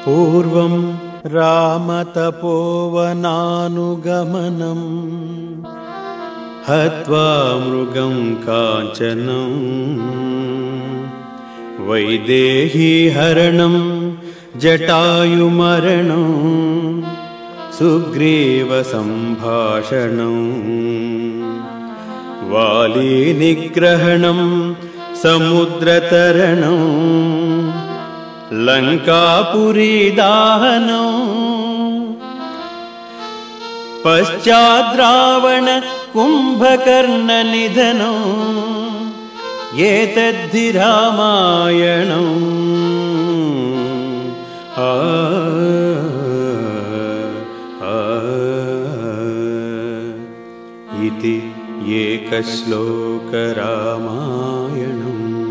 पूर्वं रामतपोवनानुगमनम् हत्वा मृगं काञ्चनं वैदेहीहरणं जटायुमरणं सुग्रीवसम्भाषणं वालीनिग्रहणं समुद्रतरणं लङ्कापुरीदाहनं पश्चाद्रावण कुम्भकर्णनिधनम् एतद्धि रामायणम् इति एकश्लोकरामायणम्।